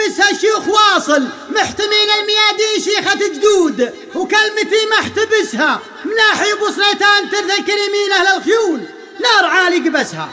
يلبسها الشيوخ واصل محتمين الميادين شيخة جدود، وكلمتي ما احتبسها مناحي بصريتان ترث الكريمين أهل الخيول نار عالي قبسها.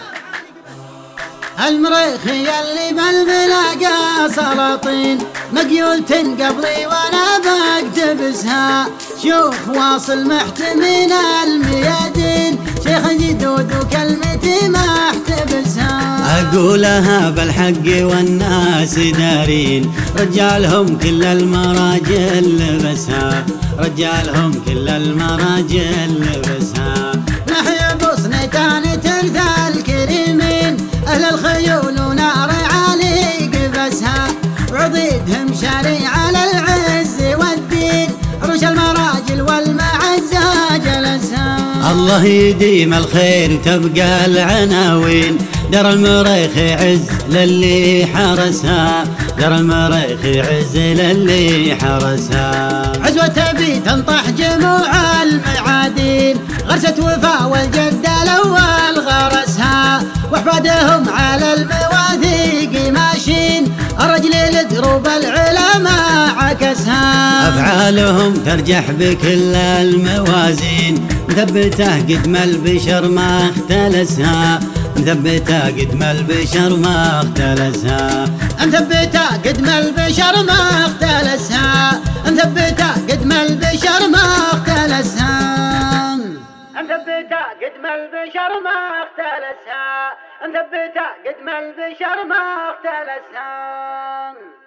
المريخي اللي بالبلاقة سلاطين مقيولة قبلي وانا بقتبسها، شيوخ واصل محتمين الميادين شيخ جدود وكلمتي ما احتبسها. أقولها بالحق والناس دارين رجالهم كل المراجل لبسها، رجالهم كل المراجل لبسها. نحيا بصنيتان ترث الكريمين أهل الخيول ونار عالي قبسها، وعضيدهم شريع على العز والدين عروش المراجل والمعزة جلسها. الله يديم الخير تبقى العناوين، در المريخ عز للي حرسها، در المريخ عز للي حرسها. عزوة تبي تنطح جموع المعادين غرسة وفا والجد الأول غرسها، واحفادهم على المواثيق ماشين الرجل لدروب العلماء عكسها. أفعالهم ترجح بكل الموازين مثبته قدم البشر ما اختلسها، مثبته قدم البشر ما اختلسها. مثبته قدم البشر ما اختلسها، مثبته قدم البشر ما اختلسها، مثبته قدم البشر ما اختلسها، مثبته قدم البشر ما اختلسها.